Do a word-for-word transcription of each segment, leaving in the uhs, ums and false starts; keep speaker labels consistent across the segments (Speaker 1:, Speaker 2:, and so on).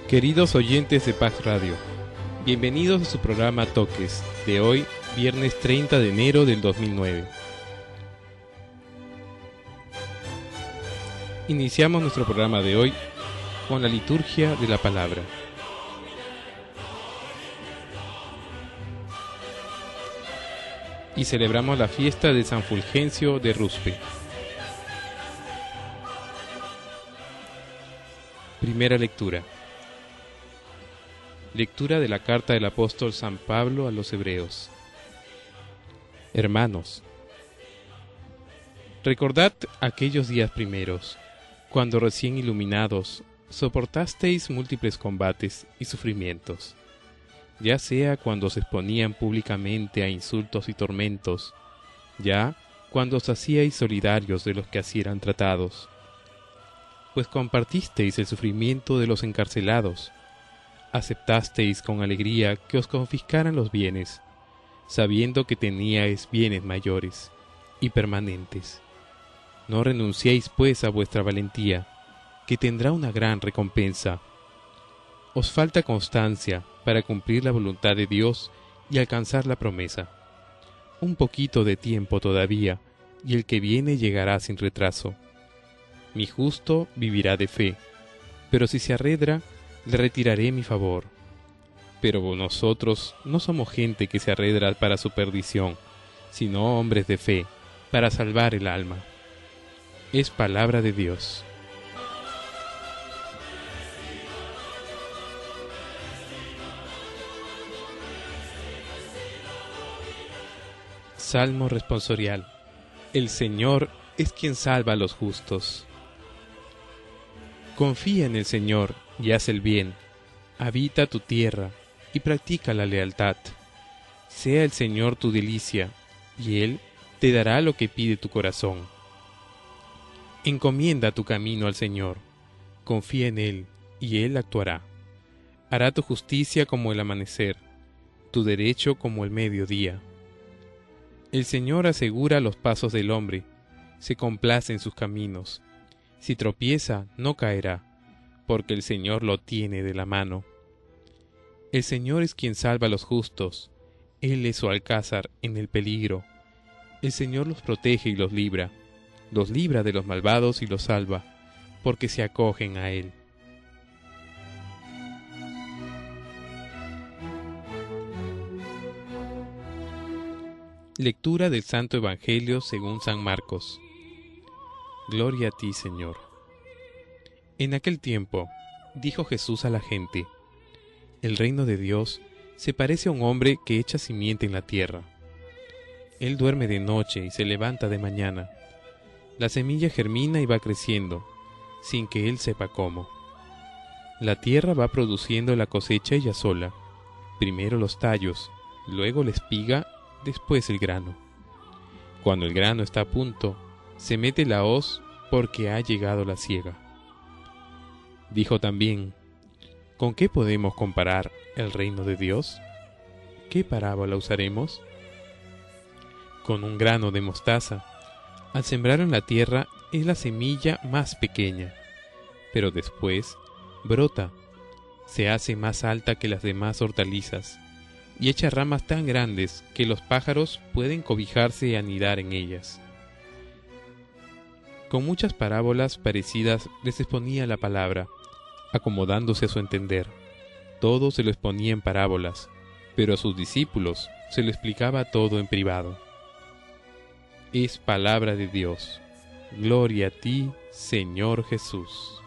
Speaker 1: Queridos oyentes de Pax Radio, bienvenidos a su programa Toques, de hoy, viernes treinta de enero del dos mil nueve. Iniciamos nuestro programa de hoy con la liturgia de la palabra. Y celebramos la fiesta de San Fulgencio de Ruspe. Primera lectura. Lectura de la carta del apóstol San Pablo a los Hebreos. Hermanos, recordad aquellos días primeros, cuando recién iluminados soportasteis múltiples combates y sufrimientos, ya sea cuando os exponían públicamente a insultos y tormentos, ya cuando os hacíais solidarios de los que así eran tratados, pues compartisteis el sufrimiento de los encarcelados, aceptasteis con alegría que os confiscaran los bienes, sabiendo que teníais bienes mayores y permanentes. No renunciéis pues a vuestra valentía, que tendrá una gran recompensa. Os falta constancia para cumplir la voluntad de Dios y alcanzar la promesa. Un poquito de tiempo todavía, y el que viene llegará sin retraso. Mi justo vivirá de fe, pero si se arredra, le retiraré mi favor. Pero nosotros no somos gente que se arredra para su perdición, sino hombres de fe, para salvar el alma. Es palabra de Dios. Salmo responsorial. El Señor es quien salva a los justos. Confía en el Señor y haz el bien. Habita tu tierra y practica la lealtad. Sea el Señor tu delicia, y Él te dará lo que pide tu corazón. Encomienda tu camino al Señor. Confía en Él, y Él actuará. Hará tu justicia como el amanecer, tu derecho como el mediodía. El Señor asegura los pasos del hombre, se complace en sus caminos. Si tropieza, no caerá, porque el Señor lo tiene de la mano. El Señor es quien salva a los justos, Él es su alcázar en el peligro. El Señor los protege y los libra, los libra de los malvados y los salva, porque se acogen a Él. Lectura del Santo Evangelio según San Marcos. Gloria a ti, Señor. En aquel tiempo, dijo Jesús a la gente: el reino de Dios se parece a un hombre que echa simiente en la tierra. Él duerme de noche y se levanta de mañana. La semilla germina y va creciendo, sin que él sepa cómo. La tierra va produciendo la cosecha ella sola, primero los tallos, luego la espiga, después el grano. Cuando el grano está a punto, se mete la hoz porque ha llegado la siega. Dijo también: ¿con qué podemos comparar el reino de Dios? ¿Qué parábola usaremos? Con un grano de mostaza. Al sembrar en la tierra es la semilla más pequeña, pero después brota, se hace más alta que las demás hortalizas y echa ramas tan grandes que los pájaros pueden cobijarse y anidar en ellas. Con muchas parábolas parecidas les exponía la palabra, acomodándose a su entender. Todo se lo exponía en parábolas, pero a sus discípulos se lo explicaba todo en privado. Es palabra de Dios. Gloria a ti, Señor Jesús.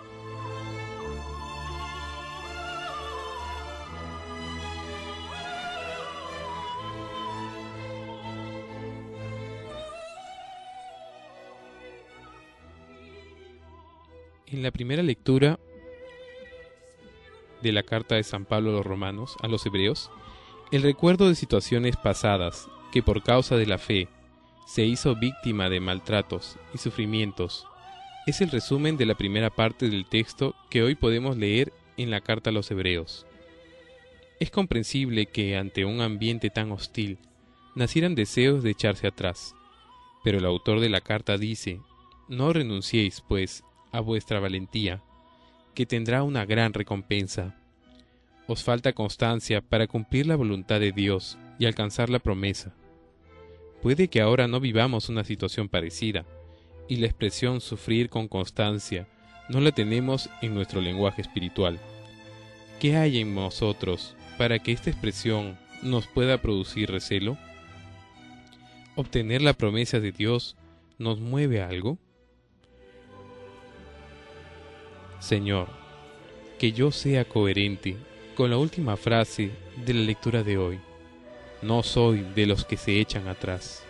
Speaker 1: En la primera lectura de la carta de San Pablo a los Romanos, a los Hebreos, el recuerdo de situaciones pasadas que por causa de la fe se hizo víctima de maltratos y sufrimientos, es el resumen de la primera parte del texto que hoy podemos leer en la carta a los Hebreos. Es comprensible que ante un ambiente tan hostil nacieran deseos de echarse atrás, pero el autor de la carta dice: no renunciéis, pues, a vuestra valentía, que tendrá una gran recompensa. Os falta constancia para cumplir la voluntad de Dios y alcanzar la promesa. Puede que ahora no vivamos una situación parecida, y la expresión sufrir con constancia no la tenemos en nuestro lenguaje espiritual. ¿Qué hay en nosotros para que esta expresión nos pueda producir recelo? ¿Obtener la promesa de Dios nos mueve a algo? Señor, que yo sea coherente con la última frase de la lectura de hoy. No soy de los que se echan atrás.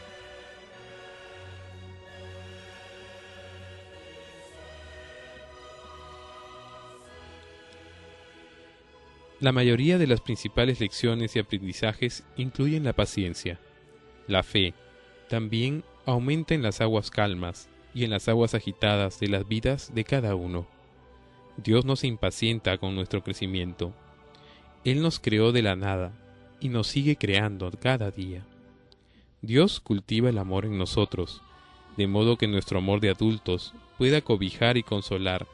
Speaker 1: La mayoría de las principales lecciones y aprendizajes incluyen la paciencia. La fe también aumenta en las aguas calmas y en las aguas agitadas de las vidas de cada uno. Dios no se impacienta con nuestro crecimiento. Él nos creó de la nada y nos sigue creando cada día. Dios cultiva el amor en nosotros, de modo que nuestro amor de adultos pueda cobijar y consolar,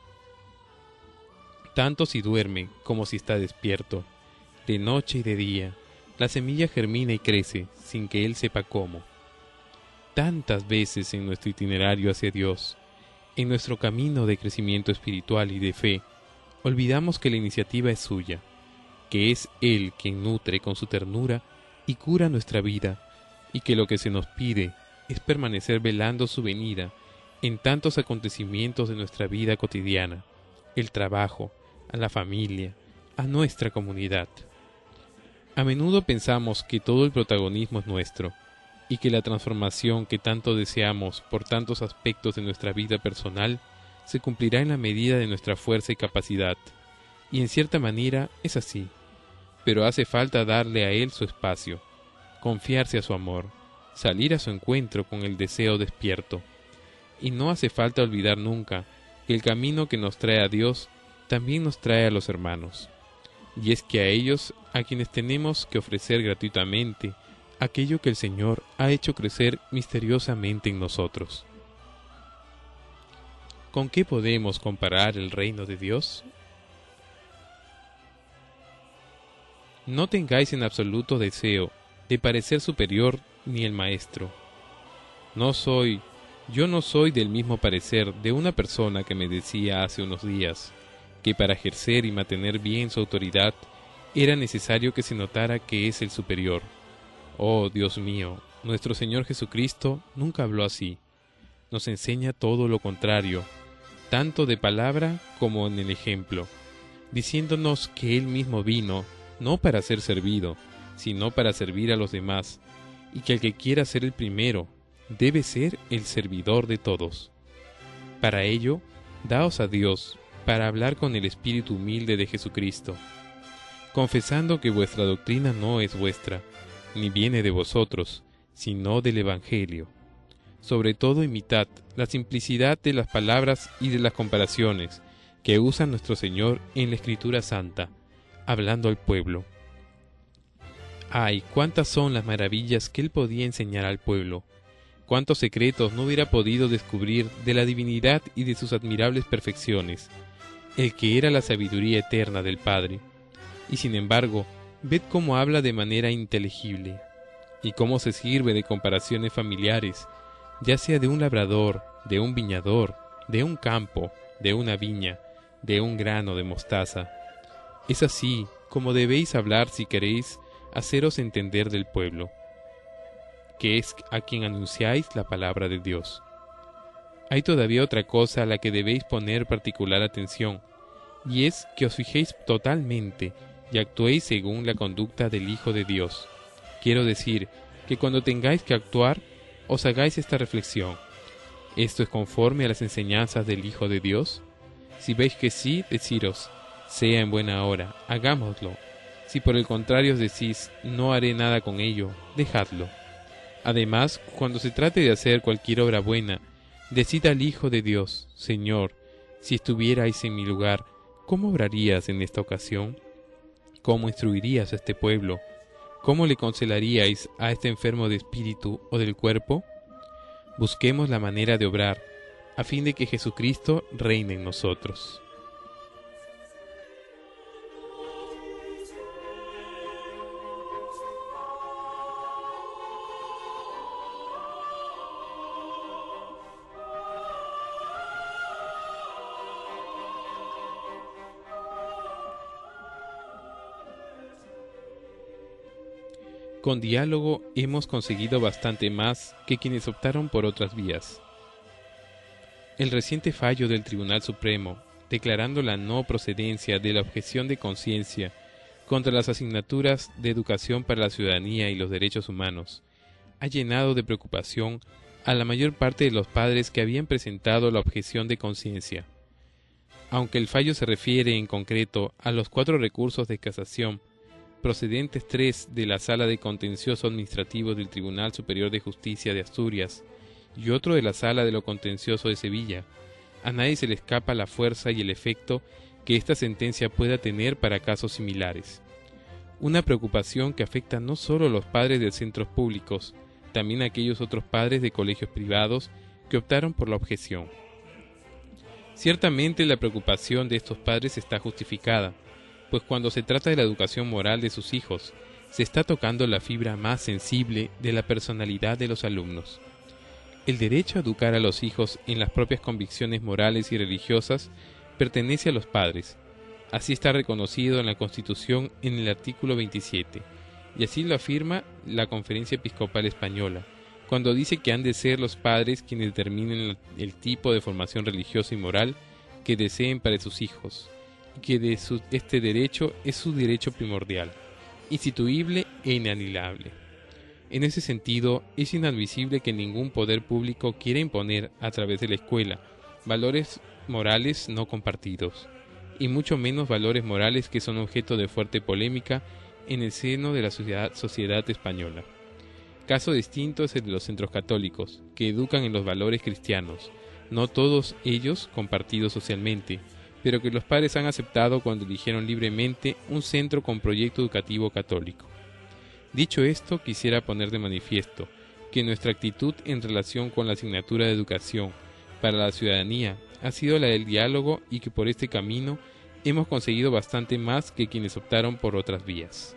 Speaker 1: tanto si duerme como si está despierto. De noche y de día, la semilla germina y crece sin que Él sepa cómo. Tantas veces en nuestro itinerario hacia Dios, en nuestro camino de crecimiento espiritual y de fe, olvidamos que la iniciativa es suya, que es Él quien nutre con su ternura y cura nuestra vida, y que lo que se nos pide es permanecer velando su venida en tantos acontecimientos de nuestra vida cotidiana, el trabajo, a la familia, a nuestra comunidad. A menudo pensamos que todo el protagonismo es nuestro, y que la transformación que tanto deseamos por tantos aspectos de nuestra vida personal se cumplirá en la medida de nuestra fuerza y capacidad, y en cierta manera es así, pero hace falta darle a Él su espacio, confiarse a su amor, salir a su encuentro con el deseo despierto, y no hace falta olvidar nunca que el camino que nos trae a Dios también nos trae a los hermanos, y es que a ellos a quienes tenemos que ofrecer gratuitamente aquello que el Señor ha hecho crecer misteriosamente en nosotros. ¿Con qué podemos comparar el reino de Dios? No tengáis en absoluto deseo de parecer superior ni el maestro. No soy, yo no soy del mismo parecer de una persona que me decía hace unos días que para ejercer y mantener bien su autoridad era necesario que se notara que es el superior. Oh, Dios mío, nuestro Señor Jesucristo nunca habló así. Nos enseña todo lo contrario, tanto de palabra como en el ejemplo, diciéndonos que Él mismo vino, no para ser servido, sino para servir a los demás, y que el que quiera ser el primero, debe ser el servidor de todos. Para ello, daos a Dios, para hablar con el espíritu humilde de Jesucristo, confesando que vuestra doctrina no es vuestra, ni viene de vosotros, sino del Evangelio. Sobre todo imitad la simplicidad de las palabras y de las comparaciones que usa nuestro Señor en la Escritura Santa, hablando al pueblo. Ay, cuántas son las maravillas que Él podía enseñar al pueblo, cuántos secretos no hubiera podido descubrir de la divinidad y de sus admirables perfecciones, el que era la sabiduría eterna del Padre. Y sin embargo, ved cómo habla de manera inteligible, y cómo se sirve de comparaciones familiares, ya sea de un labrador, de un viñador, de un campo, de una viña, de un grano de mostaza. Es así como debéis hablar si queréis haceros entender del pueblo, que es a quien anunciáis la palabra de Dios. Hay todavía otra cosa a la que debéis poner particular atención, y es que os fijéis totalmente y actuéis según la conducta del Hijo de Dios. Quiero decir, que cuando tengáis que actuar, os hagáis esta reflexión: ¿esto es conforme a las enseñanzas del Hijo de Dios? Si veis que sí, deciros: sea en buena hora, hagámoslo. Si por el contrario os decís: no haré nada con ello, dejadlo. Además, cuando se trate de hacer cualquier obra buena, decid al Hijo de Dios: Señor, si estuvierais en mi lugar, ¿cómo obrarías en esta ocasión? ¿Cómo instruirías a este pueblo? ¿Cómo le consolaríais a este enfermo de espíritu o del cuerpo? Busquemos la manera de obrar, a fin de que Jesucristo reine en nosotros. Con diálogo hemos conseguido bastante más que quienes optaron por otras vías. El reciente fallo del Tribunal Supremo, declarando la no procedencia de la objeción de conciencia contra las asignaturas de educación para la ciudadanía y los derechos humanos, ha llenado de preocupación a la mayor parte de los padres que habían presentado la objeción de conciencia. Aunque el fallo se refiere en concreto a los cuatro recursos de casación, procedentes tres de la Sala de Contencioso Administrativo del Tribunal Superior de Justicia de Asturias y otro de la Sala de lo Contencioso de Sevilla, a nadie se le escapa la fuerza y el efecto que esta sentencia pueda tener para casos similares. Una preocupación que afecta no solo a los padres de centros públicos, también a aquellos otros padres de colegios privados que optaron por la objeción. Ciertamente la preocupación de estos padres está justificada, pues cuando se trata de la educación moral de sus hijos, se está tocando la fibra más sensible de la personalidad de los alumnos. El derecho a educar a los hijos en las propias convicciones morales y religiosas pertenece a los padres. Así está reconocido en la Constitución en el artículo veintisiete, y así lo afirma la Conferencia Episcopal Española, cuando dice que han de ser los padres quienes determinen el tipo de formación religiosa y moral que deseen para sus hijos, y que de su, este derecho es su derecho primordial, instituible e inalienable. En ese sentido, es inadmisible que ningún poder público quiera imponer, a través de la escuela, valores morales no compartidos, y mucho menos valores morales que son objeto de fuerte polémica en el seno de la sociedad, sociedad española. Caso distinto es el de los centros católicos, que educan en los valores cristianos, no todos ellos compartidos socialmente, pero que los padres han aceptado cuando eligieron libremente un centro con proyecto educativo católico. Dicho esto, quisiera poner de manifiesto que nuestra actitud en relación con la asignatura de educación para la ciudadanía ha sido la del diálogo y que por este camino hemos conseguido bastante más que quienes optaron por otras vías.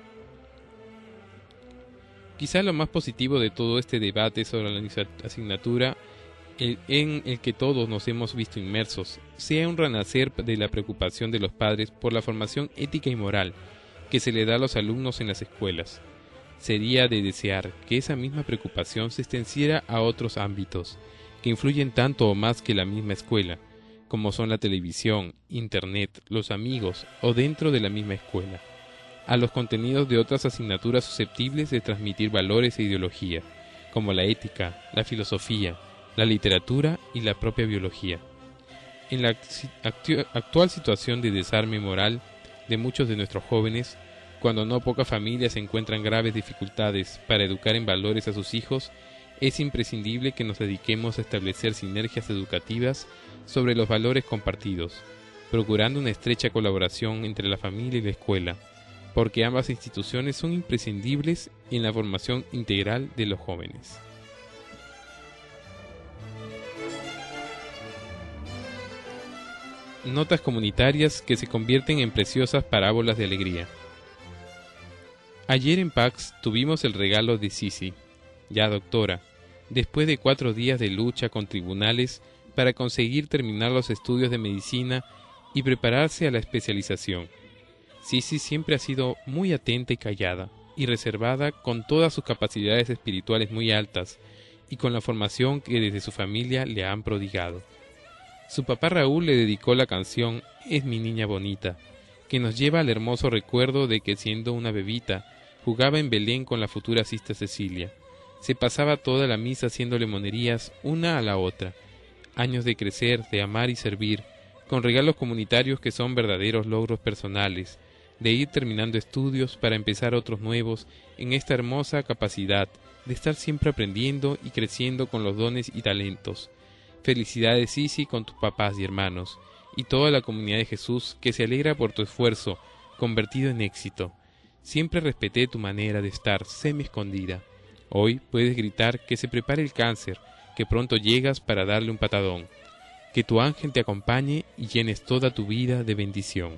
Speaker 1: Quizá lo más positivo de todo este debate sobre la asignatura el, en el que todos nos hemos visto inmersos sea un renacer de la preocupación de los padres por la formación ética y moral que se le da a los alumnos en las escuelas. Sería de desear que esa misma preocupación se extendiera a otros ámbitos que influyen tanto o más que la misma escuela, como son la televisión, internet, los amigos o dentro de la misma escuela, a los contenidos de otras asignaturas susceptibles de transmitir valores e ideología, como la ética, la filosofía, la literatura y la propia biología. En la actu- actual situación de desarme moral de muchos de nuestros jóvenes, cuando no pocas familias encuentran graves dificultades para educar en valores a sus hijos, es imprescindible que nos dediquemos a establecer sinergias educativas sobre los valores compartidos, procurando una estrecha colaboración entre la familia y la escuela, porque ambas instituciones son imprescindibles en la formación integral de los jóvenes. Notas comunitarias que se convierten en preciosas parábolas de alegría. Ayer en Pax tuvimos el regalo de Sisi, ya doctora, después de cuatro días de lucha con tribunales para conseguir terminar los estudios de medicina y prepararse a la especialización. Sisi siempre ha sido muy atenta y callada, y reservada, con todas sus capacidades espirituales muy altas, y con la formación que desde su familia le han prodigado. Su papá Raúl le dedicó la canción Es mi niña bonita, que nos lleva al hermoso recuerdo de que siendo una bebita, jugaba en Belén con la futura Sista Cecilia. Se pasaba toda la misa haciéndole monerías una a la otra. Años de crecer, de amar y servir, con regalos comunitarios que son verdaderos logros personales, de ir terminando estudios para empezar otros nuevos en esta hermosa capacidad de estar siempre aprendiendo y creciendo con los dones y talentos. Felicidades, Sisi, con tus papás y hermanos, y toda la comunidad de Jesús que se alegra por tu esfuerzo, convertido en éxito. Siempre respeté tu manera de estar semi-escondida. Hoy puedes gritar que se prepare el cáncer, que pronto llegas para darle un patadón. Que tu ángel te acompañe y llenes toda tu vida de bendición.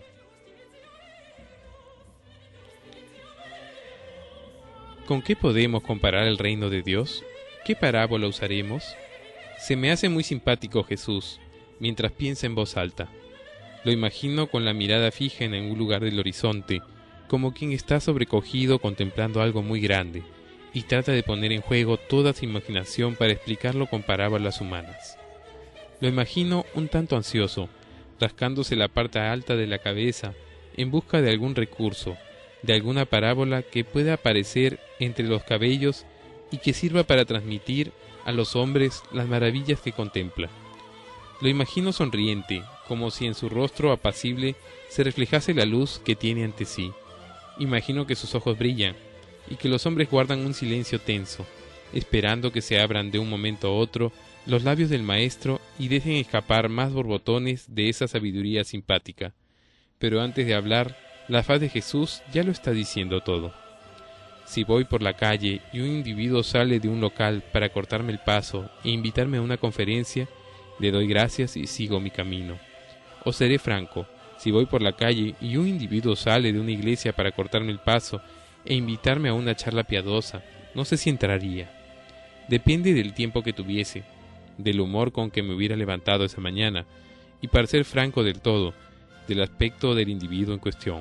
Speaker 1: ¿Con qué podemos comparar el reino de Dios? ¿Qué parábola usaremos? Se me hace muy simpático Jesús, mientras piensa en voz alta. Lo imagino con la mirada fija en algún lugar del horizonte, como quien está sobrecogido contemplando algo muy grande, y trata de poner en juego toda su imaginación para explicarlo con parábolas humanas. Lo imagino un tanto ansioso, rascándose la parte alta de la cabeza, en busca de algún recurso, de alguna parábola que pueda aparecer entre los cabellos y que sirva para transmitir a los hombres las maravillas que contempla. Lo imagino sonriente, como si en su rostro apacible se reflejase la luz que tiene ante sí. Imagino que sus ojos brillan, y que los hombres guardan un silencio tenso, esperando que se abran de un momento a otro los labios del maestro y dejen escapar más borbotones de esa sabiduría simpática. Pero antes de hablar, la faz de Jesús ya lo está diciendo todo. Si voy por la calle y un individuo sale de un local para cortarme el paso e invitarme a una conferencia, le doy gracias y sigo mi camino. O seré franco, si voy por la calle y un individuo sale de una iglesia para cortarme el paso e invitarme a una charla piadosa, no sé si entraría. Depende del tiempo que tuviese, del humor con que me hubiera levantado esa mañana, y para ser franco del todo, del aspecto del individuo en cuestión.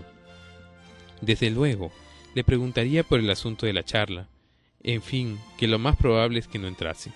Speaker 1: Desde luego, le preguntaría por el asunto de la charla, en fin, que lo más probable es que no entrase.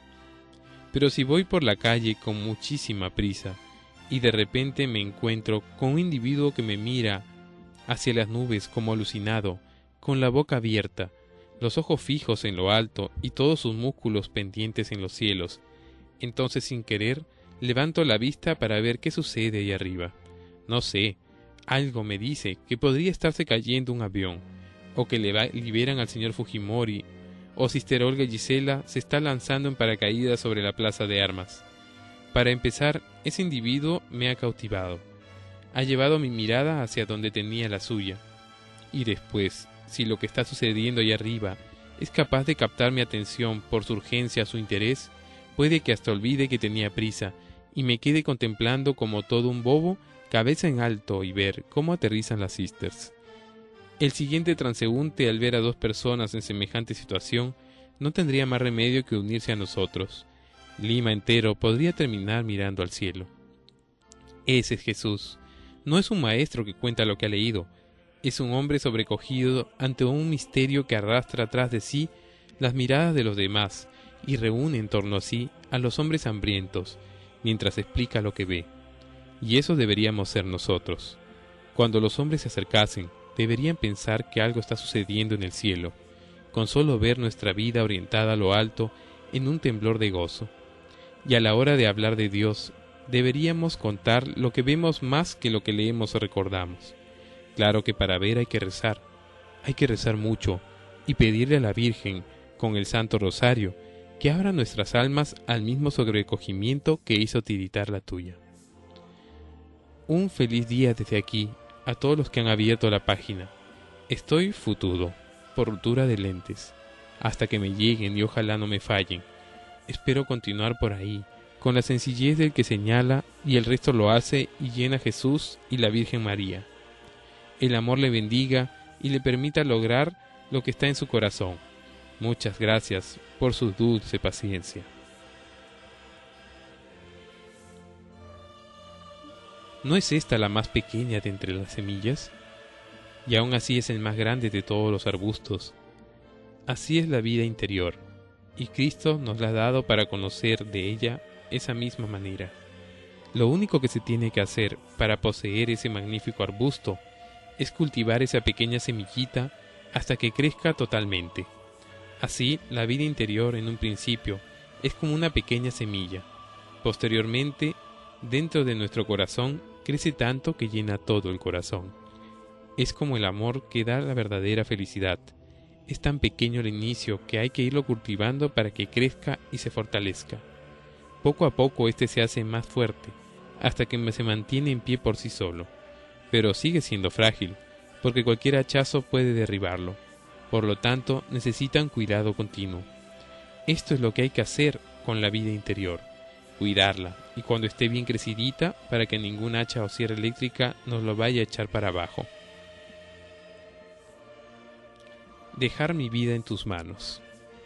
Speaker 1: Pero si voy por la calle con muchísima prisa, y de repente me encuentro con un individuo que me mira hacia las nubes como alucinado, con la boca abierta, los ojos fijos en lo alto y todos sus músculos pendientes en los cielos, entonces sin querer levanto la vista para ver qué sucede ahí arriba. No sé, algo me dice que podría estarse cayendo un avión, o que le va, liberan al señor Fujimori, o Sister Olga Gisela se está lanzando en paracaídas sobre la plaza de armas. Para empezar, ese individuo me ha cautivado. Ha llevado mi mirada hacia donde tenía la suya. Y después, si lo que está sucediendo allá arriba es capaz de captar mi atención por su urgencia o su interés, puede que hasta olvide que tenía prisa y me quede contemplando como todo un bobo, cabeza en alto, y ver cómo aterrizan las sisters. El siguiente transeúnte, al ver a dos personas en semejante situación, no tendría más remedio que unirse a nosotros. Lima entero podría terminar mirando al cielo. Ese es Jesús. No es un maestro que cuenta lo que ha leído. Es un hombre sobrecogido ante un misterio que arrastra tras de sí las miradas de los demás y reúne en torno a sí a los hombres hambrientos, mientras explica lo que ve. Y eso deberíamos ser nosotros. Cuando los hombres se acercasen, deberían pensar que algo está sucediendo en el cielo, con solo ver nuestra vida orientada a lo alto en un temblor de gozo. Y a la hora de hablar de Dios, deberíamos contar lo que vemos más que lo que leemos o recordamos. Claro que para ver hay que rezar, hay que rezar mucho, y pedirle a la Virgen, con el Santo Rosario, que abra nuestras almas al mismo sobrecogimiento que hizo tiritar la tuya. Un feliz día desde aquí a todos los que han abierto la página. Estoy futudo, por ruptura de lentes, hasta que me lleguen y ojalá no me fallen. Espero continuar por ahí, con la sencillez del que señala y el resto lo hace y llena Jesús y la Virgen María. El amor le bendiga y le permita lograr lo que está en su corazón. Muchas gracias por su dulce paciencia. ¿No es esta la más pequeña de entre las semillas? Y aún así es el más grande de todos los arbustos. Así es la vida interior, y Cristo nos la ha dado para conocer de ella esa misma manera. Lo único que se tiene que hacer para poseer ese magnífico arbusto es cultivar esa pequeña semillita hasta que crezca totalmente. Así, la vida interior en un principio es como una pequeña semilla. Posteriormente, dentro de nuestro corazón, crece tanto que llena todo el corazón. Es como el amor que da la verdadera felicidad. Es tan pequeño el inicio que hay que irlo cultivando para que crezca y se fortalezca. Poco a poco este se hace más fuerte, hasta que se mantiene en pie por sí solo. Pero sigue siendo frágil, porque cualquier hachazo puede derribarlo. Por lo tanto, necesita un cuidado continuo. Esto es lo que hay que hacer con la vida interior. Cuidarla, y cuando esté bien crecidita, para que ningún hacha o sierra eléctrica nos lo vaya a echar para abajo. Dejar mi vida en tus manos.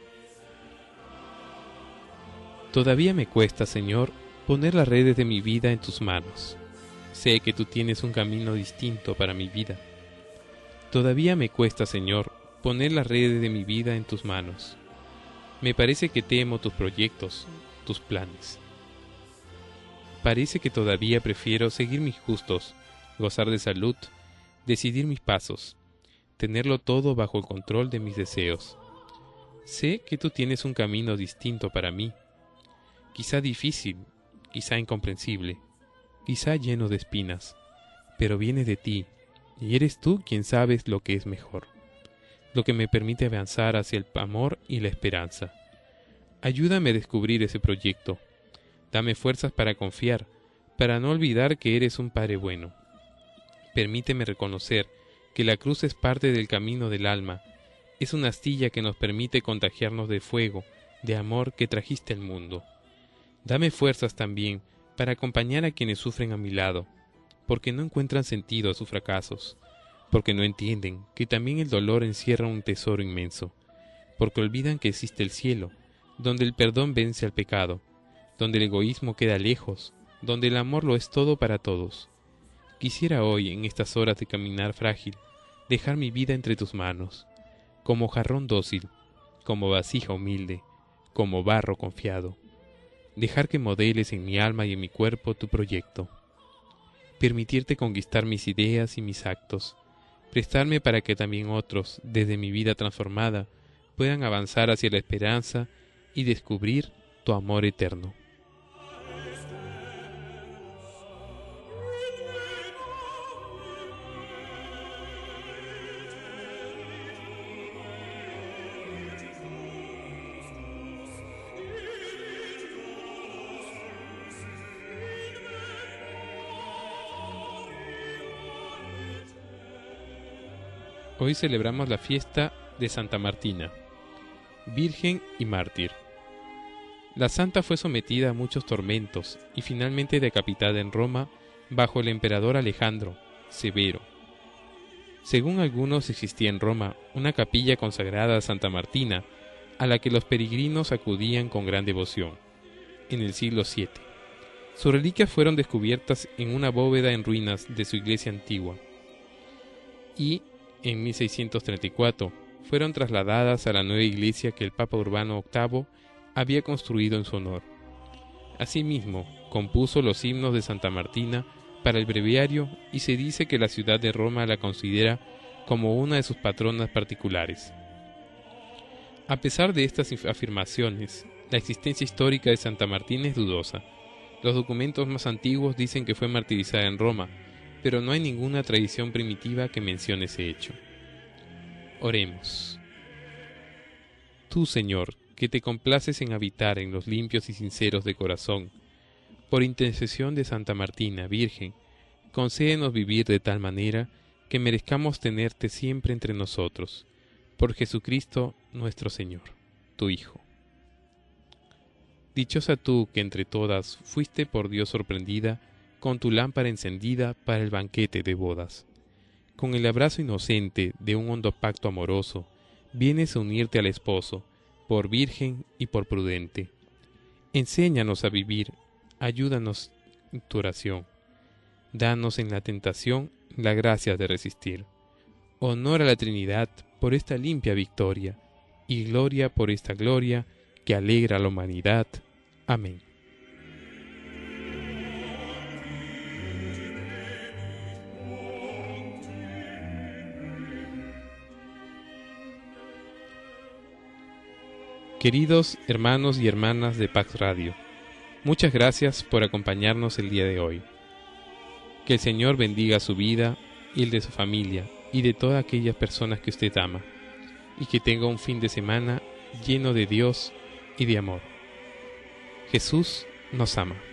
Speaker 1: Todavía me cuesta, Señor, poner las redes de mi vida en tus manos. Sé que tú tienes un camino distinto para mi vida. Todavía me cuesta, Señor, poner las redes de mi vida en tus manos. Me parece que temo tus proyectos, tus planes. Parece que todavía prefiero seguir mis gustos, gozar de salud, decidir mis pasos, tenerlo todo bajo el control de mis deseos. Sé que tú tienes un camino distinto para mí, quizá difícil, quizá incomprensible, quizá lleno de espinas, pero viene de ti, y eres tú quien sabes lo que es mejor, lo que me permite avanzar hacia el amor y la esperanza. Ayúdame a descubrir ese proyecto. Dame fuerzas para confiar, para no olvidar que eres un Padre bueno. Permíteme reconocer que la cruz es parte del camino del alma, es una astilla que nos permite contagiarnos de fuego, de amor que trajiste al mundo. Dame fuerzas también para acompañar a quienes sufren a mi lado, porque no encuentran sentido a sus fracasos, porque no entienden que también el dolor encierra un tesoro inmenso, porque olvidan que existe el cielo, donde el perdón vence al pecado, donde el egoísmo queda lejos, donde el amor lo es todo para todos. Quisiera hoy, en estas horas de caminar frágil, dejar mi vida entre tus manos, como jarrón dócil, como vasija humilde, como barro confiado. Dejar que modeles en mi alma y en mi cuerpo tu proyecto. Permitirte conquistar mis ideas y mis actos. Prestarme para que también otros, desde mi vida transformada, puedan avanzar hacia la esperanza y descubrir tu amor eterno. Hoy celebramos la fiesta de Santa Martina, virgen y mártir. La santa fue sometida a muchos tormentos y finalmente decapitada en Roma bajo el emperador Alejandro Severo. Según algunos, existía en Roma una capilla consagrada a Santa Martina, a la que los peregrinos acudían con gran devoción, en el siglo siete. Sus reliquias fueron descubiertas en una bóveda en ruinas de su iglesia antigua y, en mil seiscientos treinta y cuatro, fueron trasladadas a la nueva iglesia que el Papa Urbano octavo había construido en su honor. Asimismo, compuso los himnos de Santa Martina para el breviario y se dice que la ciudad de Roma la considera como una de sus patronas particulares. A pesar de estas afirmaciones, la existencia histórica de Santa Martina es dudosa. Los documentos más antiguos dicen que fue martirizada en Roma, pero no hay ninguna tradición primitiva que mencione ese hecho. Oremos. Tú, Señor, que te complaces en habitar en los limpios y sinceros de corazón, por intercesión de Santa Martina, Virgen, concédenos vivir de tal manera que merezcamos tenerte siempre entre nosotros, por Jesucristo nuestro Señor, tu Hijo. Dichosa tú que entre todas fuiste por Dios sorprendida, con tu lámpara encendida para el banquete de bodas. Con el abrazo inocente de un hondo pacto amoroso, vienes a unirte al esposo, por virgen y por prudente. Enséñanos a vivir, ayúdanos en tu oración. Danos en la tentación la gracia de resistir. Honor a la Trinidad por esta limpia victoria, y gloria por esta gloria que alegra a la humanidad. Amén. Queridos hermanos y hermanas de Pax Radio, muchas gracias por acompañarnos el día de hoy. Que el Señor bendiga su vida y el de su familia y de todas aquellas personas que usted ama, y que tenga un fin de semana lleno de Dios y de amor. Jesús nos ama.